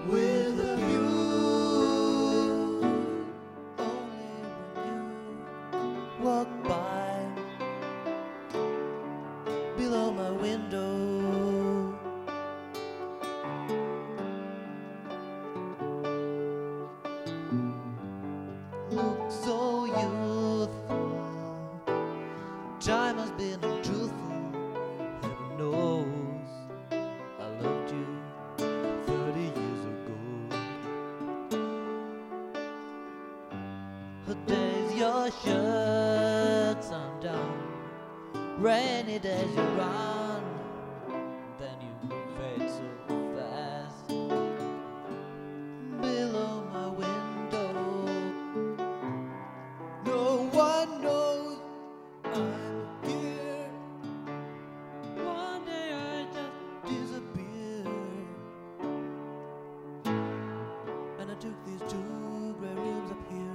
with a view. Only when you walk by below my window, look so youthful. Time has been untruthful. Heaven knows I loved you 30 years ago. Her days your shirts undone, rainy days you run, then you fade so fast below my window. No one knows I'm here. One day I just disappeared, and I took these 2 gray rooms up here.